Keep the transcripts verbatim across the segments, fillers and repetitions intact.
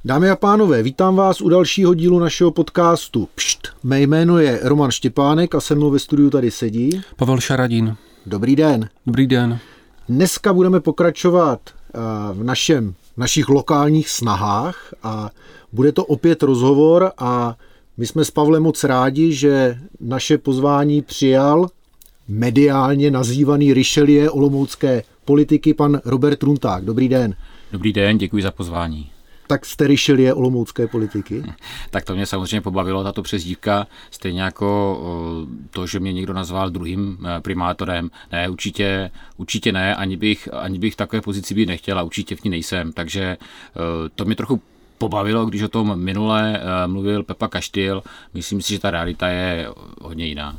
Dámy a pánové, vítám vás u dalšího dílu našeho podcastu Pšt. Mé jméno je Roman Štěpánek a se mnou ve studiu tady sedí Pavel Šaradín. Dobrý den. Dobrý den. Dneska budeme pokračovat v našem, našich lokálních snahách a bude to opět rozhovor a my jsme s Pavlem moc rádi, že naše pozvání přijal mediálně nazývaný Richelieu olomoucké politiky pan Robert Runták. Dobrý den. Dobrý den, děkuji za pozvání. Tak jste Richelieu olomoucké politiky? Tak to mě samozřejmě pobavilo, tato přezdívka, stejně jako to, že mě někdo nazval druhým primátorem. Ne, určitě, určitě ne, ani bych, ani bych v takové pozici být nechtěl a určitě v ní nejsem. Takže to mě trochu pobavilo, když o tom minule mluvil Pepa Kaštyl. Myslím si, že ta realita je hodně jiná.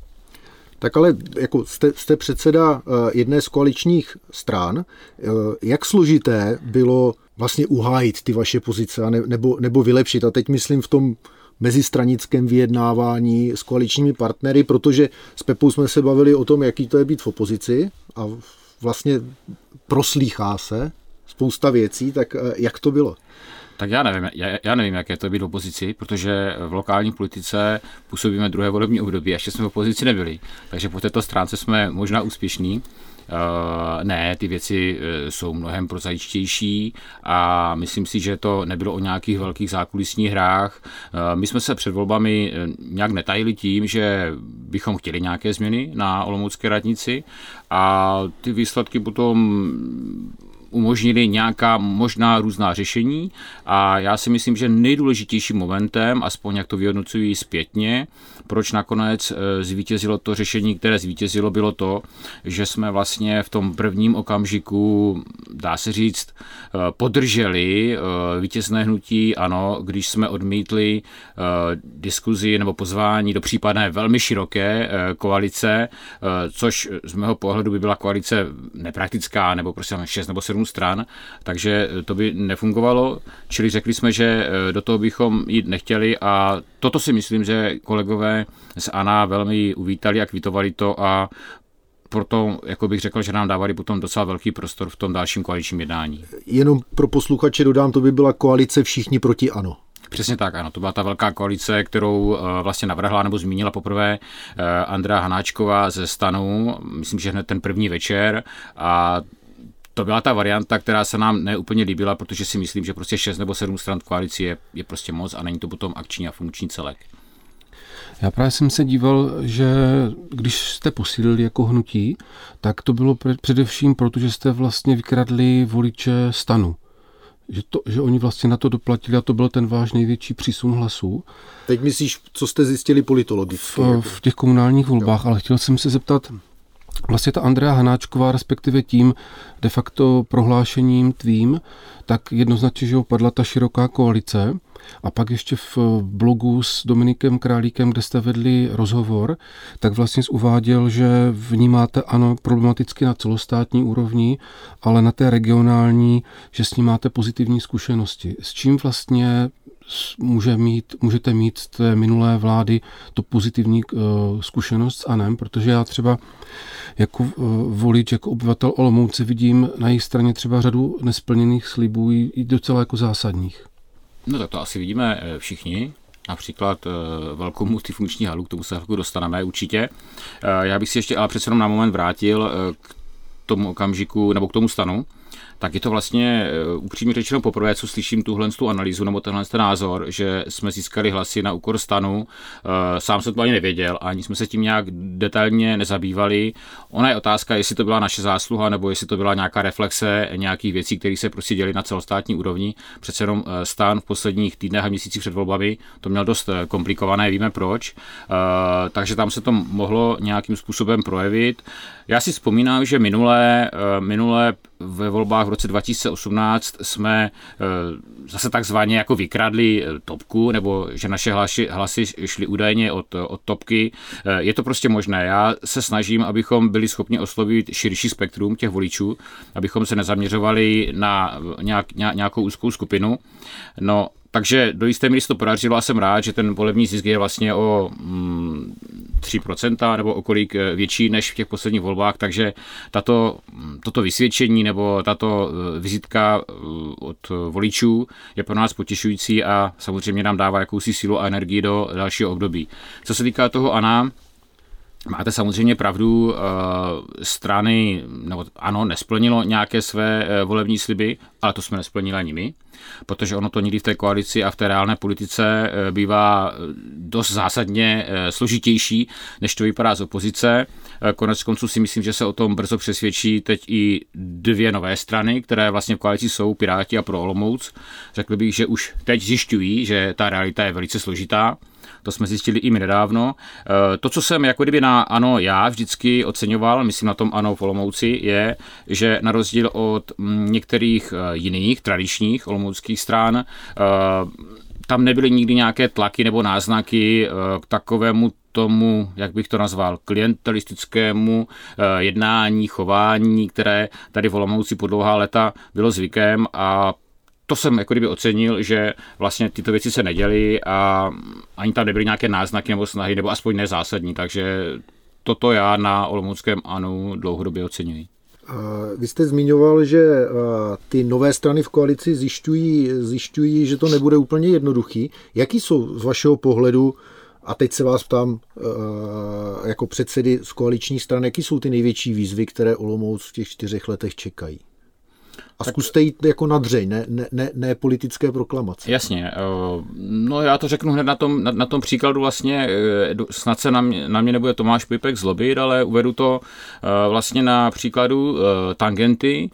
Tak ale jako jste, jste předseda jedné z koaličních stran. Jak složité bylo vlastně uhájit ty vaše pozice ne, nebo, nebo vylepšit? A teď myslím v tom mezistranickém vyjednávání s koaličními partnery, protože s Pepou jsme se bavili o tom, jaký to je být v opozici a vlastně proslýchá se spousta věcí, tak jak to bylo? Tak já nevím, já, já nevím, jak je to být v opozici, protože v lokální politice působíme druhé volební období, ještě jsme v opozici nebyli. Takže po této stránce jsme možná úspěšní. Uh, ne, ty věci uh, jsou mnohem prozaičtější a myslím si, že to nebylo o nějakých velkých zákulisních hrách. Uh, my jsme se před volbami uh, nějak netajili tím, že bychom chtěli nějaké změny na olomoucké radnici a ty výsledky potom umožnili nějaká možná různá řešení a já si myslím, že nejdůležitějším momentem, aspoň jak to vyhodnocují zpětně, proč nakonec zvítězilo to řešení, které zvítězilo, bylo to, že jsme vlastně v tom prvním okamžiku, dá se říct, podrželi vítězné hnutí ANO, když jsme odmítli diskuzi nebo pozvání do případné velmi široké koalice, což z mého pohledu by byla koalice nepraktická, nebo prostě šest nebo sedm stran, takže to by nefungovalo, čili řekli jsme, že do toho bychom jít nechtěli a toto si myslím, že kolegové z ANO velmi uvítali a kvitovali to a proto, jako bych řekl, že nám dávali potom docela velký prostor v tom dalším koaličním jednání. Jenom pro posluchače dodám, to by byla koalice všichni proti ANO. Přesně tak, ano. To byla ta velká koalice, kterou vlastně navrhla nebo zmínila poprvé Andrea Hanáčková ze STANu, myslím, že hned ten první večer a to byla ta varianta, která se nám neúplně líbila, protože si myslím, že prostě šest nebo sedm stran v koalici je, je prostě moc a není to potom akční a funkční celek. Já právě jsem se díval, že když jste posílili jako hnutí, tak to bylo především proto, že jste vlastně vykradli voliče STANu. Že, to, že oni vlastně na to doplatili a to byl ten váš největší přísun hlasů. Teď myslíš, co jste zjistili politologicky? V, v těch komunálních volbách, jo. Ale chtěl jsem se zeptat, vlastně ta Andrea Hanáčková, respektive tím de facto prohlášením tvým, tak jednoznačně, že opadla ta široká koalice a pak ještě v blogu s Dominikem Králíkem, kde jste vedli rozhovor, tak vlastně uváděl, že vnímáte ANO problematicky na celostátní úrovni, ale na té regionální, že s ní máte pozitivní zkušenosti. S čím vlastně Může mít, můžete mít z té minulé vlády to pozitivní uh, zkušenost s ANem, protože já třeba jako uh, volič, jako obyvatel Olomouce vidím na jejich straně třeba řadu nesplněných slibů i docela jako zásadních. No tak to asi vidíme všichni. Například uh, velkou multifunkční halu, k tomu se chvilku dostaneme určitě. Uh, já bych si ještě ale přece jenom na moment vrátil uh, k tomu okamžiku, nebo k tomu STANu. Tak je to vlastně upřímně řečeno poprvé, co slyším tuhle tu analýzu nebo tenhle ten názor, že jsme získali hlasy na úkor STANu. Sám jsem to ani nevěděl, ani jsme se tím nějak detailně nezabývali. Ona je otázka, jestli to byla naše zásluha, nebo jestli to byla nějaká reflexe nějakých věcí, které se prostě děly na celostátní úrovni. Přece jenom STAN v posledních týdnech a měsících před volbami to měl dost komplikované, víme proč. Takže tam se to mohlo nějakým způsobem projevit. Já si vzpomínám, že minulé, minulé ve volbách v roce dva tisíce osmnáct jsme zase takzvaně jako vykradli topku, nebo že naše hlasy, hlasy šly údajně od, od topky. Je to prostě možné. Já se snažím, abychom byli schopni oslovit širší spektrum těch voličů, abychom se nezaměřovali na nějak, nějakou úzkou skupinu. No, takže do jisté míry se to podařilo a jsem rád, že ten volební zisk je vlastně o mm, tři procenta nebo o kolik větší než v těch posledních volbách, takže tato, toto vysvědčení nebo tato vizitka od voličů je pro nás potěšující a samozřejmě nám dává jakousi sílu a energii do dalšího období. Co se týká toho ANO, máte samozřejmě pravdu, strany, nebo ANO nesplnilo nějaké své volební sliby, ale to jsme nesplnili ani my, protože ono to nikdy v té koalici a v té reálné politice bývá dost zásadně složitější, než to vypadá z opozice. Konec konců si myslím, že se o tom brzo přesvědčí teď i dvě nové strany, které vlastně v koalici jsou, Piráti a Pro Olomouc. Řekl bych, že už teď zjišťují, že ta realita je velice složitá. To jsme zjistili i my nedávno. To, co jsem jako kdyby na ANO já vždycky oceňoval, myslím na tom ANO v Olomouci, je, že na rozdíl od některých jiných tradičních olomouckých stran, tam nebyly nikdy nějaké tlaky nebo náznaky k takovému tomu, jak bych to nazval, klientelistickému jednání, chování, které tady v Olomouci po dlouhá léta bylo zvykem a to jsem jako kdyby ocenil, že vlastně tyto věci se neděly a ani tam nebyly nějaké náznaky nebo snahy, nebo aspoň nezásadní, takže toto já na olomouckém ANO dlouhodobě oceňuji. Vy jste zmiňoval, že ty nové strany v koalici zjišťují, zjišťují, že to nebude úplně jednoduchý. Jaký jsou z vašeho pohledu, a teď se vás ptám jako předsedy z koaličních stran, jaký jsou ty největší výzvy, které Olomouc v těch čtyřech letech čekají? A zkuste jít jako na dřeň, ne, ne, ne, ne politické proklamace. Jasně. No já to řeknu hned na tom, na, na tom příkladu vlastně, snad se na mě, na mě nebude Tomáš Pipek zlobit, ale uvedu to vlastně na příkladu Tangenty,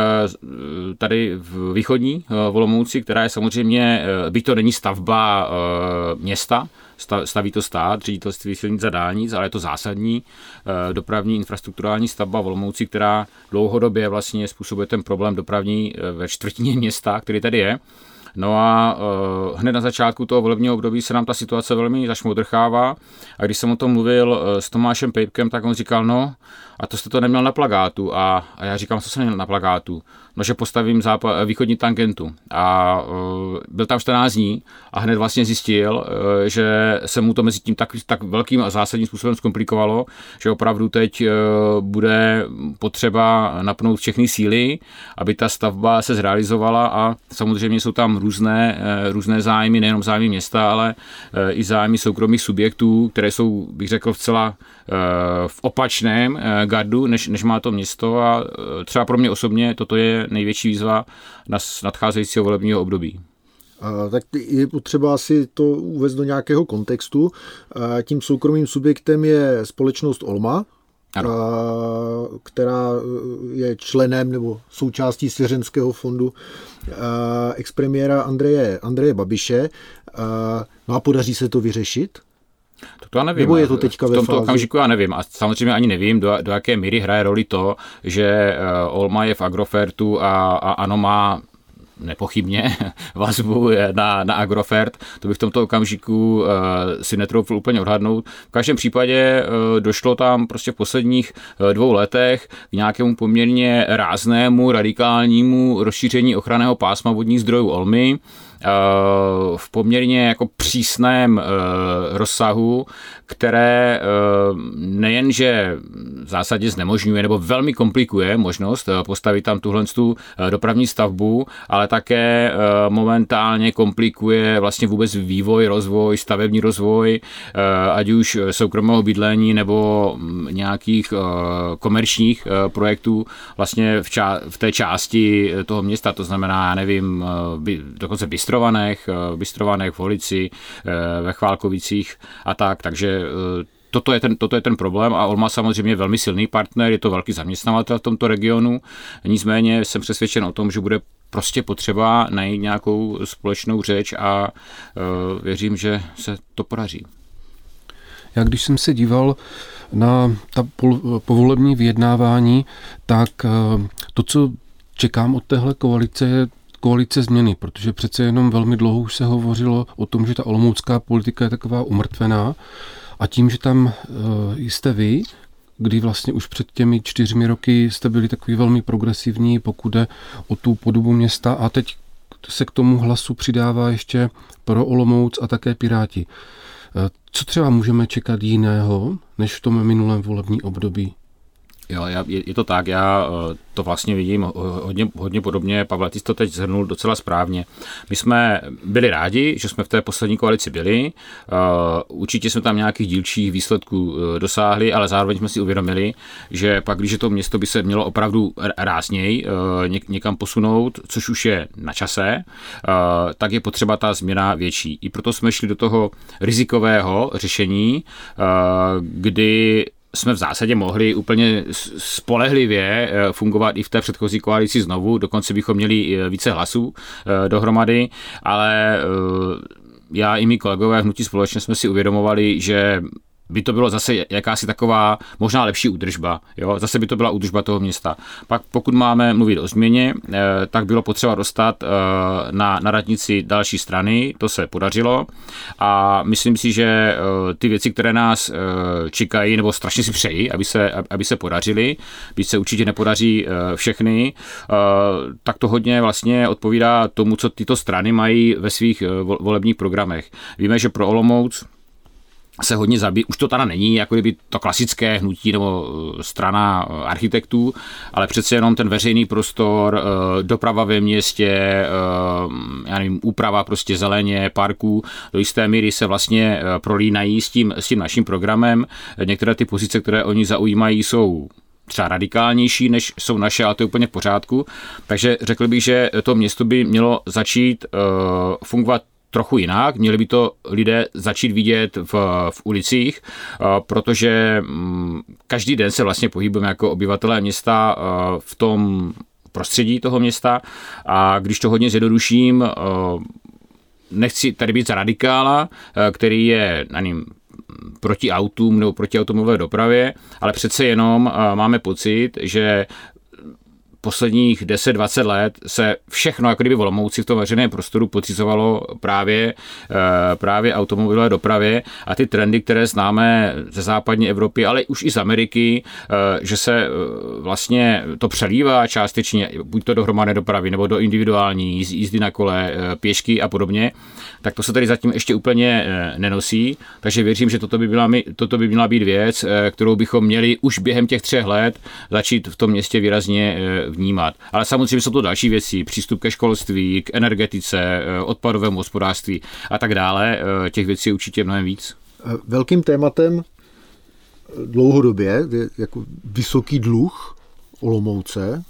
tady v východní v Olomouci, která je samozřejmě, byť to není stavba města, staví to stát, ředitelství silnic a dálnic, ale je to zásadní dopravní infrastrukturální stavba v Olomouci, která dlouhodobě vlastně způsobuje ten problém dopravní ve čtvrtině města, který tady je. No a uh, hned na začátku toho volebního období se nám ta situace velmi zašmodrchává a když jsem o tom mluvil uh, s Tomášem Pejpkem, tak on říkal, no a to jste to neměl na plakátu a, a já říkám, co jsem neměl na plakátu? No, že postavím západ, východní tangentu a uh, byl tam čtrnáct dní a hned vlastně zjistil, uh, že se mu to mezi tím tak, tak velkým a zásadním způsobem zkomplikovalo, že opravdu teď uh, bude potřeba napnout všechny síly, aby ta stavba se zrealizovala a samozřejmě jsou tam různé, uh, různé zájmy, nejenom zájmy města, ale uh, i zájmy soukromých subjektů, které jsou, bych řekl, vcela uh, v opačném uh, gardu, než, než má to město a uh, třeba pro mě osobně toto je největší výzva na nadcházejícího volebního období. A, tak je potřeba asi to uvést do nějakého kontextu. A tím soukromým subjektem je společnost Olma, a, která je členem nebo součástí svěřenského fondu a, expremiéra Andreje, Andreje Babiše. A, no a podaří se to vyřešit? To, to já nevím. Nebo je to teďka ve v tomto fázi? okamžiku já nevím. A samozřejmě ani nevím, do, do jaké míry hraje roli to, že uh, Olma je v Agrofertu a, a ANO má nepochybně vazbu na, na Agrofert. To bych v tomto okamžiku uh, si netroufl úplně odhadnout. V každém případě uh, došlo tam prostě v posledních uh, dvou letech k nějakému poměrně ráznému, radikálnímu rozšíření ochranného pásma vodních zdrojů Olmy v poměrně jako přísném rozsahu, které nejenže v zásadě znemožňuje nebo velmi komplikuje možnost postavit tam tuhle dopravní stavbu, ale také momentálně komplikuje vlastně vůbec vývoj, rozvoj, stavební rozvoj, ať už soukromého bydlení nebo nějakých komerčních projektů vlastně v, ča- v té části toho města, to znamená, já nevím, dokonce Bystrovanech, Bystrovanech v Holici, ve Chválkovicích a tak, takže toto je ten, toto je ten problém a Olma samozřejmě je velmi silný partner, je to velký zaměstnavatel v tomto regionu, nicméně jsem přesvědčen o tom, že bude prostě potřeba najít nějakou společnou řeč a uh, věřím, že se to podaří. Já když jsem se díval na ta povolební vyjednávání, tak to, co čekám od téhle koalice, je koalice změny, protože přece jenom velmi dlouho už se hovořilo o tom, že ta olomoucká politika je taková umrtvená a tím, že tam jste vy, kdy vlastně už před těmi čtyřmi roky jste byli takový velmi progresivní, pokud jde o tu podobu města a teď se k tomu hlasu přidává ještě pro Olomouc a také Piráti. Co třeba můžeme čekat jiného, než v tom minulém volební období? Jo, já, je, je to tak, já to vlastně vidím hodně, hodně podobně, Pavel, ty jsi to teď shrnul docela správně. My jsme byli rádi, že jsme v té poslední koalici byli, uh, určitě jsme tam nějakých dílčích výsledků uh, dosáhli, ale zároveň jsme si uvědomili, že pak, když to město by se mělo opravdu rázněji uh, něk, někam posunout, což už je na čase, uh, tak je potřeba ta změna větší. I proto jsme šli do toho rizikového řešení, uh, kdy jsme v zásadě mohli úplně spolehlivě fungovat i v té předchozí koalici znovu, dokonce bychom měli více hlasů dohromady, ale já i mý kolegové v Hnutí Společně jsme si uvědomovali, že by to bylo zase jakási taková možná lepší údržba. Jo? Zase by to byla údržba toho města. Pak pokud máme mluvit o změně, tak bylo potřeba dostat na, na radnici další strany, to se podařilo a myslím si, že ty věci, které nás čekají, nebo strašně si přejí, aby se, aby se podařily, byť se určitě nepodaří všechny, tak to hodně vlastně odpovídá tomu, co tyto strany mají ve svých volebních programech. Víme, že pro Olomouc se hodně zabí, už to teda není jako kdyby to klasické hnutí nebo strana architektů, ale přece jenom ten veřejný prostor, doprava ve městě, já nevím, úprava prostě zeleně, parků, do jisté míry se vlastně prolínají s tím, s tím naším programem. Některé ty pozice, které oni zaujímají, jsou třeba radikálnější, než jsou naše, ale to je úplně v pořádku. Takže řekl bych, že to město by mělo začít fungovat trochu jinak, měli by to lidé začít vidět v, v ulicích, protože každý den se vlastně pohybujeme jako obyvatelé města v tom prostředí toho města a když to hodně zjednoduším, nechci tady být za radikála, který je, nevím, proti autům nebo proti automobilové dopravě, ale přece jenom máme pocit, že posledních deset dvacet let se všechno, jako kdyby v Olomouci v tom veřejném prostoru podřizovalo právě, právě automobilové dopravě a ty trendy, které známe ze západní Evropy, ale už i z Ameriky, že se vlastně to přelívá částečně, buď to do hromadné dopravy, nebo do individuální jízdy na kole, pěšky a podobně, tak to se tady zatím ještě úplně nenosí, takže věřím, že toto by, byla, toto by měla být věc, kterou bychom měli už během těch třech let začít v tom městě výrazně vnímat. Ale samozřejmě jsou to další věci, přístup ke školství, k energetice, odpadovému hospodářství a tak dále. Těch věcí je určitě mnohem víc. Velkým tématem dlouhodobě je jako vysoký dluh Olomouce.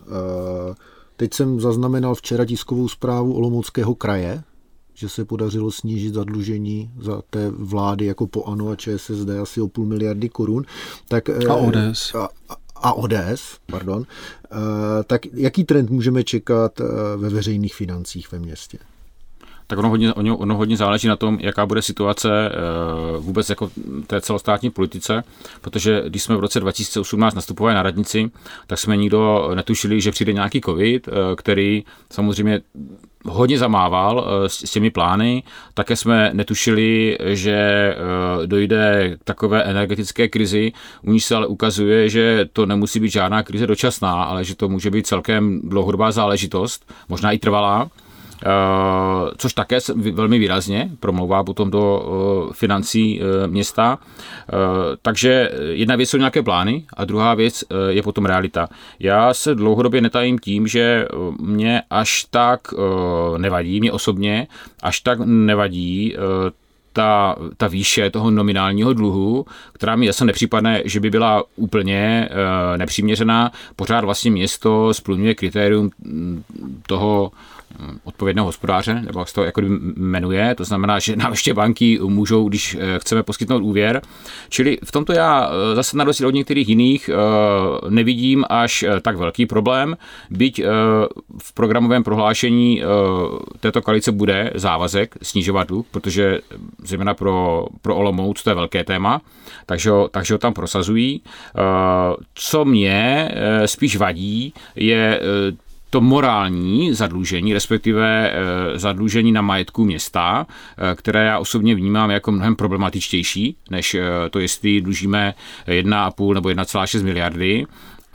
Teď jsem zaznamenal včera tiskovou zprávu Olomouckého kraje, že se podařilo snížit zadlužení za té vlády jako po ANO a ČSSD asi o půl miliardy korun. Tak, a O D S. A, a O D S, pardon. Tak jaký trend můžeme čekat ve veřejných financích ve městě? Tak ono hodně, ono hodně záleží na tom, jaká bude situace vůbec jako té celostátní politice, protože když jsme v roce dva tisíce osmnáct nastupovali na radnici, tak jsme nikdo netušili, že přijde nějaký covid, který samozřejmě hodně zamával s těmi plány. Také jsme netušili, že dojde k takové energetické krizi, u níž se ale ukazuje, že to nemusí být žádná krize dočasná, ale že to může být celkem dlouhodobá záležitost, možná i trvalá. Uh, což také velmi výrazně promlouvá potom do uh, financí uh, města. Uh, takže jedna věc jsou nějaké plány a druhá věc uh, je potom realita. Já se dlouhodobě netajím tím, že mě až tak uh, nevadí, mě osobně až tak nevadí uh, Ta, ta výše toho nominálního dluhu, která mi zase nepřípadne, že by byla úplně e, nepřiměřená. Pořád vlastně město splňuje kritérium toho odpovědného hospodáře, nebo jak se to jako jmenuje, to znamená, že nám ještě banky můžou, když chceme poskytnout úvěr. Čili v tomto já zase na rozdíl od některých jiných nevidím až tak velký problém, byť v programovém prohlášení této koalice bude závazek snižovat dluh, protože zejména pro, pro Olomouc to je velké téma, takže, takže ho tam prosazují. Co mě spíš vadí, je to morální zadlužení, respektive zadlužení na majetku města, které já osobně vnímám jako mnohem problematičtější, než to, jestli dlužíme jedna celá pět nebo jedna celá šest miliardy.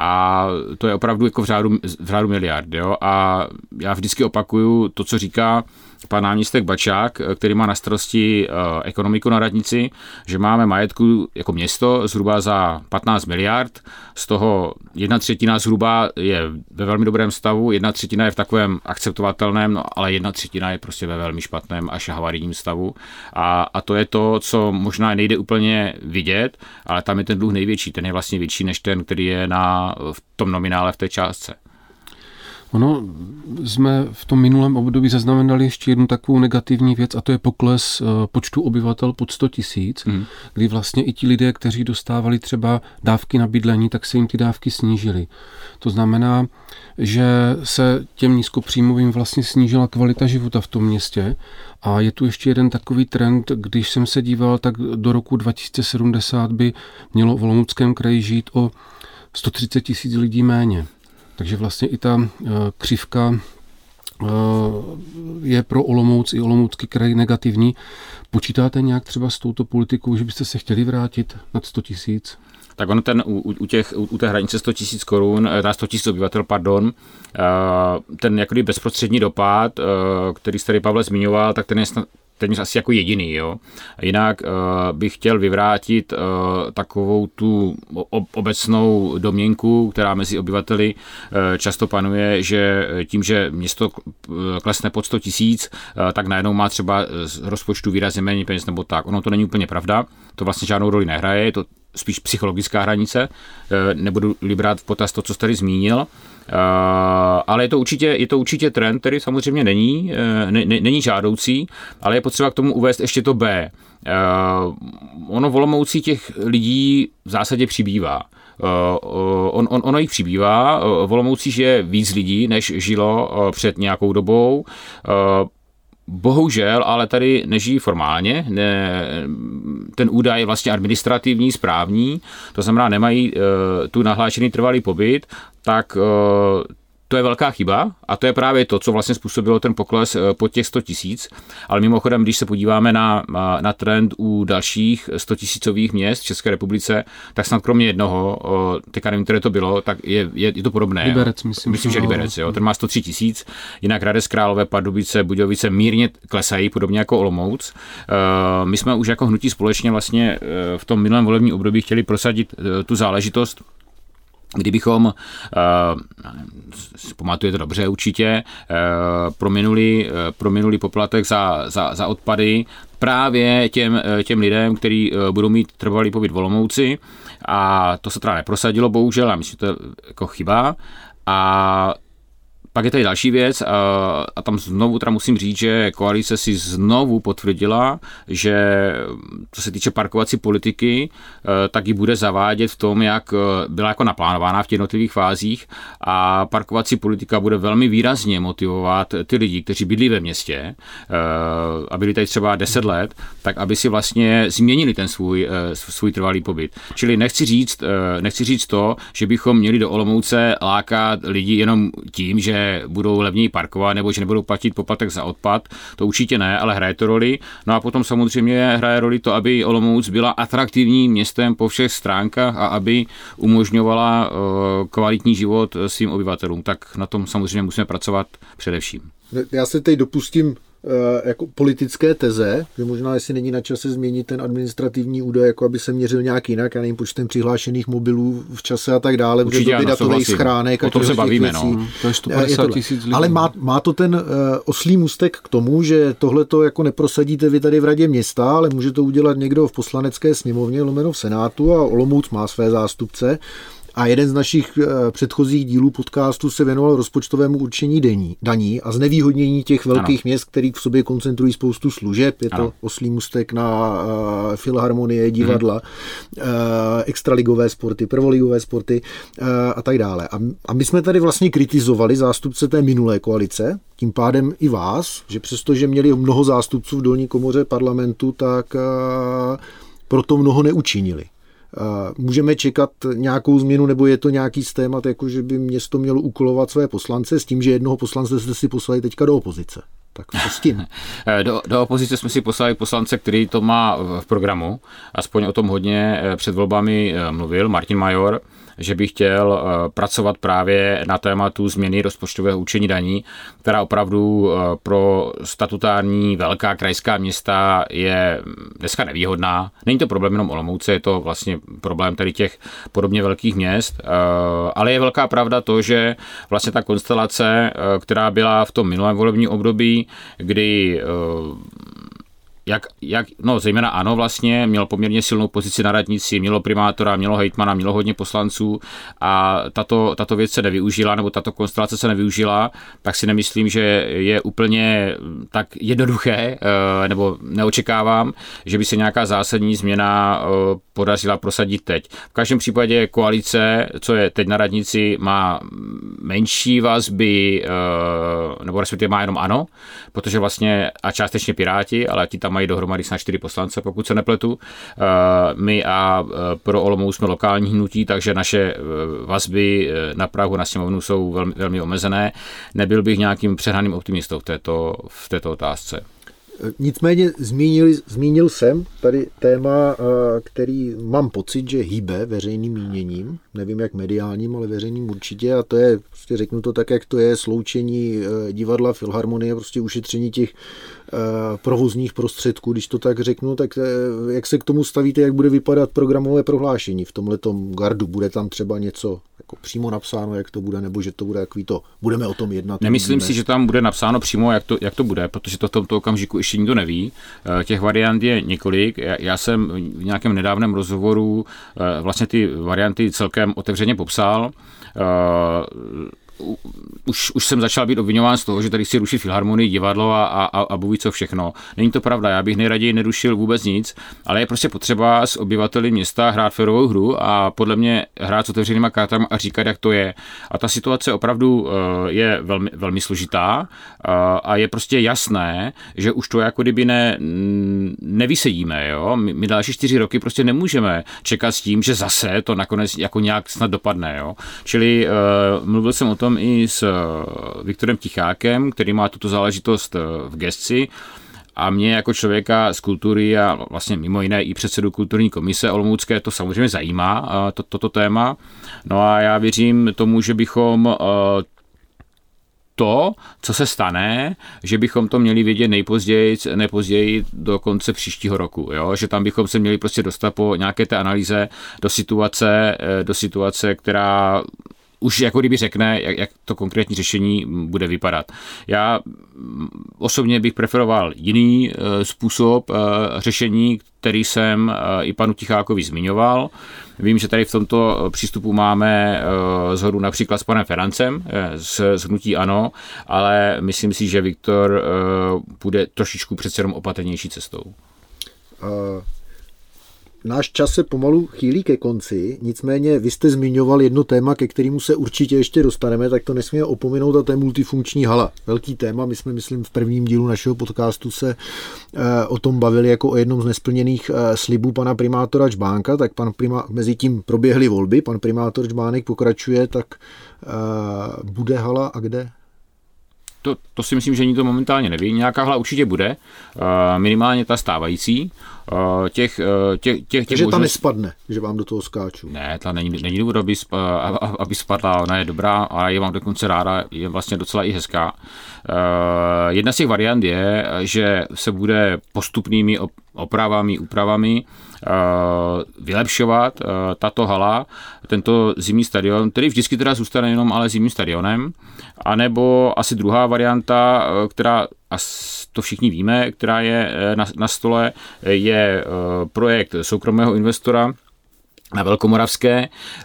a to je opravdu jako v řádu, v řádu miliard. Jo? A já vždycky opakuju to, co říká pan náměstek Bačák, který má na starosti uh, ekonomiku na radnici, že máme majetku jako město zhruba za patnáct miliard, z toho jedna třetina zhruba je ve velmi dobrém stavu, jedna třetina je v takovém akceptovatelném, no, ale jedna třetina je prostě ve velmi špatném až havarijním stavu. A, a to je to, co možná nejde úplně vidět, ale tam je ten dluh největší, ten je vlastně větší než ten, který je na, v tom nominále v té částce. Ono, jsme v tom minulém období zaznamenali ještě jednu takovou negativní věc a to je pokles počtu obyvatel pod sto tisíc, hmm. kdy vlastně i ti lidé, kteří dostávali třeba dávky na bydlení, tak se jim ty dávky snížily. To znamená, že se těm nízkopříjmovým vlastně snížila kvalita života v tom městě a je tu ještě jeden takový trend, když jsem se díval, tak do roku dva tisíce sedmdesát by mělo v Olomouckém kraji žít o sto třicet tisíc lidí méně. Takže vlastně i ta uh, křivka uh, je pro Olomouc i Olomoucký kraj negativní. Počítáte nějak třeba s touto politikou, že byste se chtěli vrátit nad sto tisíc? Tak ono ten u, u, těch, u, u té hranice sto tisíc korun, na sto tisíc obyvatel, pardon, uh, ten jakoby bezprostřední dopad, uh, který jste tady, Pavle, zmiňoval, tak ten je snad téměř asi jako jediný. Jo. Jinak uh, bych chtěl vyvrátit uh, takovou tu obecnou domněnku, která mezi obyvateli uh, často panuje, že tím, že město klesne pod sto tisíc, uh, tak najednou má třeba z rozpočtu výrazně méně peněz nebo tak. Ono to není úplně pravda, to vlastně žádnou roli nehraje, je to spíš psychologická hranice, uh, nebudu-li brát v potaz to, co jste tady zmínil. Uh, ale je to, určitě, je to určitě trend, který samozřejmě není, ne, ne, není žádoucí, ale je potřeba k tomu uvést ještě to B. Uh, ono v Olomouci těch lidí v zásadě přibývá. Uh, on, on, ono jich přibývá, uh, v Olomouci žije víc lidí, než žilo uh, před nějakou dobou. Uh, Bohužel, ale tady nežijí formálně, ne, ten údaj je vlastně administrativní, správní, to znamená, nemají uh, tu nahlášený trvalý pobyt, tak uh, to je velká chyba a to je právě to, co vlastně způsobilo ten pokles pod těch sto tisíc. Ale mimochodem, když se podíváme na, na trend u dalších stotisícových měst v České republice, tak snad kromě jednoho, teďka nevím, které to bylo, tak je, je, je to podobné. Liberec, myslím. Myslím, že Liberec, jo. Ten má sto tři tisíc, jinak Hradec Králové, Pardubice, Budějovice mírně klesají, podobně jako Olomouc. My jsme už jako hnutí společně vlastně v tom minulém volebním období chtěli prosadit tu záležitost, kdybychom, uh, si pamatujete dobře určitě, uh, prominuli, uh, prominuli poplatek za, za, za odpady právě těm, těm lidem, kteří uh, budou mít trvalý pobyt v Olomouci a to se teda neprosadilo, bohužel, a myslím, že to je jako chyba. A pak je tady další věc a, a tam znovu teda musím říct, že koalice si znovu potvrdila, že co se týče parkovací politiky, tak ji bude zavádět v tom, jak byla jako naplánována v těch jednotlivých fázích a parkovací politika bude velmi výrazně motivovat ty lidi, kteří bydlí ve městě a byli tady třeba deset let, tak aby si vlastně změnili ten svůj, svůj trvalý pobyt. Čili nechci říct, nechci říct to, že bychom měli do Olomouce lákat lidi jenom tím, že budou levněji parkovat nebo že nebudou platit poplatek za odpad, to určitě ne, ale hraje to roli. No a potom samozřejmě hraje roli to, aby Olomouc byla atraktivním městem po všech stránkách a aby umožňovala uh, kvalitní život svým obyvatelům. Tak na tom samozřejmě musíme pracovat především. Já se teď dopustím jako politické teze, že možná jestli není na čase změnit ten administrativní údaj, jako aby se měřil nějak jinak, já nevím, počtem přihlášených mobilů v čase a tak dále, protože doby datových schránek. O tom se bavíme, no. To je sto padesát tisíc lidí. Ale má, má to ten uh, oslý můstek k tomu, že tohle to jako neprosadíte vy tady v radě města, ale může to udělat někdo v poslanecké sněmovně, lomeno v Senátu a Olomouc má své zástupce. A jeden z našich předchozích dílů podcastu se věnoval rozpočtovému určení daní, daní a znevýhodnění těch velkých ano. měst, který v sobě koncentrují spoustu služeb. Je ano. to oslý můstek na uh, filharmonie, divadla, hmm. uh, extraligové sporty, prvoligové sporty uh, a tak dále. A, a my jsme tady vlastně kritizovali zástupce té minulé koalice, tím pádem i vás, že přestože měli mnoho zástupců v dolní komoře parlamentu, tak uh, proto mnoho neučinili. Můžeme čekat nějakou změnu, nebo je to nějaký z témat, jako že by město mělo úkolovat své poslance s tím, že jednoho poslance jste si poslali teďka do opozice? Tak co s tím? Do, do opozice jsme si poslali poslance, který to má v programu, aspoň o tom hodně před volbami mluvil, Martin Major, že by chtěl pracovat právě na tématu změny rozpočtového určení daní, která opravdu pro statutární velká krajská města je dneska nevýhodná. Není to problém jenom Olomouce, je to vlastně problém tady těch podobně velkých měst, ale je velká pravda to, že vlastně ta konstelace, která byla v tom minulém volebním období, kdy Jak, jak, no zejména ANO vlastně, měl poměrně silnou pozici na radnici, mělo primátora, mělo hejtmana, mělo hodně poslanců a tato, tato věc se nevyužila, nebo tato konstelace se nevyužila, tak si nemyslím, že je úplně tak jednoduché, nebo neočekávám, že by se nějaká zásadní změna podařila prosadit teď. V každém případě koalice, co je teď na radnici, má menší vazby, nebo respektive má jenom ANO, protože vlastně a částečně Piráti, ale ti tam mají dohromady snad čtyři poslance, pokud se nepletu. My a pro Olomouc jsme lokální hnutí, takže naše vazby na Prahu, na sněmovnu jsou velmi, velmi omezené. Nebyl bych nějakým přehnaným optimistou v této, v této otázce. Nicméně zmínil, zmínil jsem tady téma, který mám pocit, že hýbe veřejným míněním, nevím jak mediálním, ale veřejným určitě, a to je, prostě řeknu to tak, jak to je, sloučení divadla, filharmonie, prostě ušetření těch provozních prostředků, když to tak řeknu, tak jak se k tomu stavíte, jak bude vypadat programové prohlášení v tomhletom gardu? Bude tam třeba něco jako přímo napsáno, jak to bude, nebo že to bude takový to, budeme o tom jednat? Nemyslím si, že tam bude napsáno přímo, jak to, jak to bude, protože to v tomto okamžiku ještě nikdo neví. Těch variant je několik. Já jsem v nějakém nedávném rozhovoru vlastně ty varianty celkem otevřeně popsal. Už, už jsem začal být obviňován z toho, že tady chci rušit filharmonii, divadlo a, a, a bůh ví co všechno. Není to pravda, já bych nejraději nerušil vůbec nic, ale je prostě potřeba s obyvateli města hrát férovou hru a podle mě hrát s otevřenýma kartami a říkat, jak to je. A ta situace opravdu uh, je velmi, velmi složitá uh, a je prostě jasné, že už to jako kdyby ne, nevysedíme. Jo? My, my další čtyři roky prostě nemůžeme čekat s tím, že zase to nakonec jako nějak snad dopadne. Jo? Čili uh, mluvil jsem o tom i s Viktorem Tichákem, který má tuto záležitost v gesci a mě jako člověka z kultury a vlastně mimo jiné i předsedu kulturní komise olomoucké to samozřejmě zajímá, to, toto téma. No a já věřím tomu, že bychom to, co se stane, že bychom to měli vědět nejpozději, nejpozději do konce příštího roku, jo? Že tam bychom se měli prostě dostat po nějaké té analýze do situace, do situace, která už jako kdyby řekne, jak, jak to konkrétní řešení bude vypadat. Já osobně bych preferoval jiný e, způsob e, řešení, který jsem e, i panu Tichákovi zmiňoval. Vím, že tady v tomto přístupu máme e, shodu například s panem Ferancem e, z, z hnutí ANO, ale myslím si, že Viktor e, bude trošičku přece jenom opatrnější cestou. Uh... Náš čas se pomalu chýlí ke konci, nicméně vy jste zmiňoval jedno téma, ke kterému se určitě ještě dostaneme, tak to nesmíme opomenout, a to je multifunkční hala. Velký téma, my jsme, myslím, v prvním dílu našeho podcastu se e, o tom bavili jako o jednom z nesplněných e, slibů pana primátora Džbánka, tak pan primá, mezi tím proběhly volby, pan primátor Džbánek pokračuje, tak e, bude hala a kde? To, to si myslím, že nikdo momentálně neví. Nějaká hala určitě bude, minimálně ta stávající. Těch, těch, těch, Takže možnost... ta nespadne, že vám do toho skáču. Ne, ta není, není důvod, aby, aby spadla, ona je dobrá a je vám dokonce ráda, je vlastně docela i hezká. Jedna z těch variant je, že se bude postupnými opravami, úpravami vylepšovat tato hala, tento zimní stadion, který vždycky teda zůstane jenom ale zimním stadionem, anebo asi druhá varianta, která to všichni víme, která je na, na stole, je projekt soukromého investora na Velkomoravské.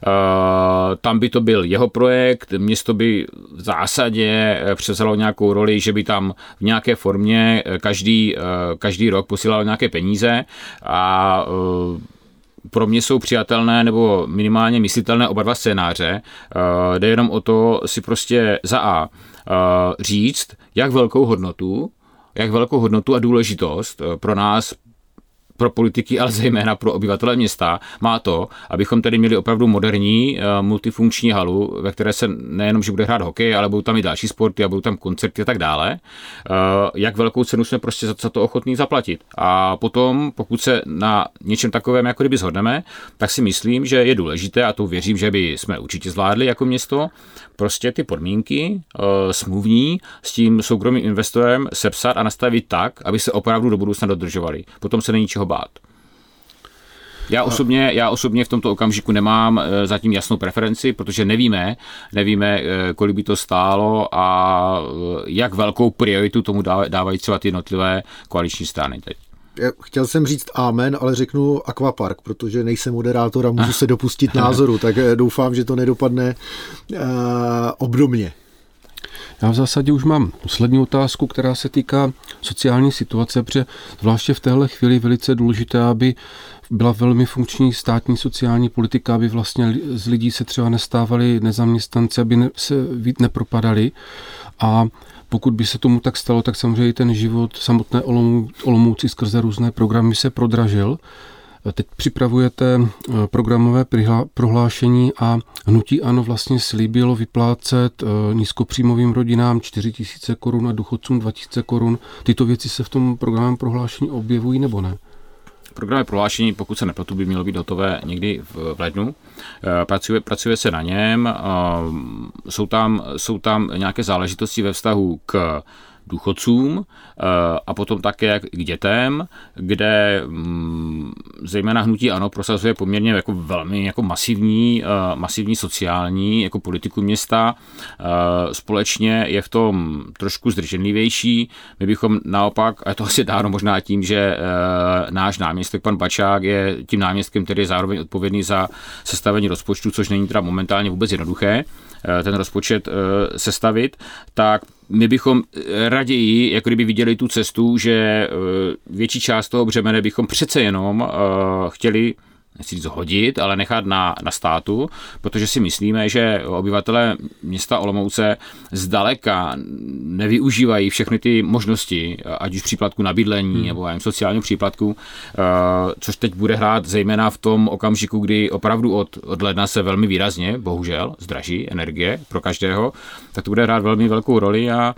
Tam by to byl jeho projekt, město by v zásadě převzalo nějakou roli, že by tam v nějaké formě každý, každý rok posílalo nějaké peníze a pro mě jsou přijatelné nebo minimálně myslitelné oba dva scénáře. Jde jenom o to si prostě za A říct, jak velkou hodnotu, jak velkou hodnotu a důležitost pro nás pro politiky, ale zejména pro obyvatele města, má to, abychom tady měli opravdu moderní multifunkční halu, ve které se nejenom, že bude hrát hokej, ale budou tam i další sporty a budou tam koncerty a tak dále. Jak velkou cenu jsme prostě za to ochotní zaplatit. A potom, pokud se na něčem takovém jako kdyby shodneme, tak si myslím, že je důležité, a to věřím, že by jsme určitě zvládli jako město, prostě ty podmínky smluvní s tím soukromým investorem sepsat a nastavit tak, aby se opravdu do budoucna dodržovaly. Potom se není čeho bát. Já osobně, já osobně v tomto okamžiku nemám zatím jasnou preferenci, protože nevíme, nevíme, kolik by to stálo a jak velkou prioritu tomu dávají třeba ty jednotlivé koaliční strany teď. Já chtěl jsem říct amen, ale řeknu akvapark, protože nejsem moderátor a můžu se dopustit názoru, tak doufám, že to nedopadne uh, obdobně. Já v zásadě už mám poslední otázku, která se týká sociální situace, protože zvláště v téhle chvíli velice důležité, aby byla velmi funkční státní sociální politika, aby vlastně z lidí se třeba nestávali nezaměstnanci, aby ne, se nepropadali. A pokud by se tomu tak stalo, tak samozřejmě ten život samotné Olomouci skrze různé programy se prodražil. Teď připravujete programové prohlášení a hnutí ANO vlastně slíbilo vyplácet nízkopříjmovým rodinám čtyři tisíce korun a důchodcům dva tisíce korun. Tyto věci se v tom programovém prohlášení objevují nebo ne? Programové prohlášení, pokud se nepletu, by mělo být hotové někdy v, v lednu. Pracuje, pracuje se na něm. Jsou tam, jsou tam nějaké záležitosti ve vztahu k důchodcům a potom také k dětem, kde zejména hnutí ANO prosazuje poměrně jako velmi jako masivní, masivní sociální jako politiku města. Společně je v tom trošku zdrženlivější. My bychom naopak, a to asi dáno možná tím, že náš náměstek pan Bačák je tím náměstkem, který je zároveň odpovědný za sestavení rozpočtu, což není teda momentálně vůbec jednoduché, ten rozpočet sestavit, tak my bychom raději, jako kdyby viděli tu cestu, že větší část toho břemene bychom přece jenom chtěli, nechci říct hodit, ale nechat na, na státu, protože si myslíme, že obyvatelé města Olomouce zdaleka nevyužívají všechny ty možnosti, ať už příplatku na bydlení hmm. nebo jen sociálního příplatku, což teď bude hrát zejména v tom okamžiku, kdy opravdu od, od ledna se velmi výrazně, bohužel, zdraží energie pro každého, tak to bude hrát velmi velkou roli a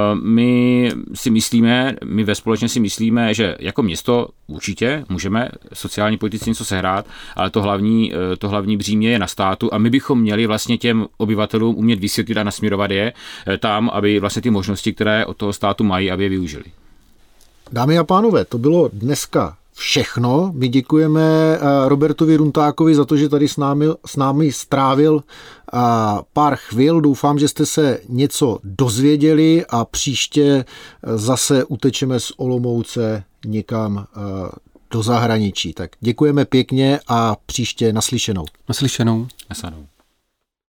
my si myslíme, my ve společně si myslíme, že jako město určitě můžeme sociální politici něco sehrát, ale to hlavní, to hlavní břímě je na státu a my bychom měli vlastně těm obyvatelům umět vysvětlit a nasměrovat je tam, aby vlastně ty možnosti, které od toho státu mají, aby je využili. Dámy a pánové, to bylo dneska všechno. My děkujeme Robertovi Runtákovi za to, že tady s námi, s námi strávil pár chvil. Doufám, že jste se něco dozvěděli a příště zase utečeme z Olomouce někam do zahraničí. Tak děkujeme pěkně a příště naslyšenou. Naslyšenou. Naslyšenou.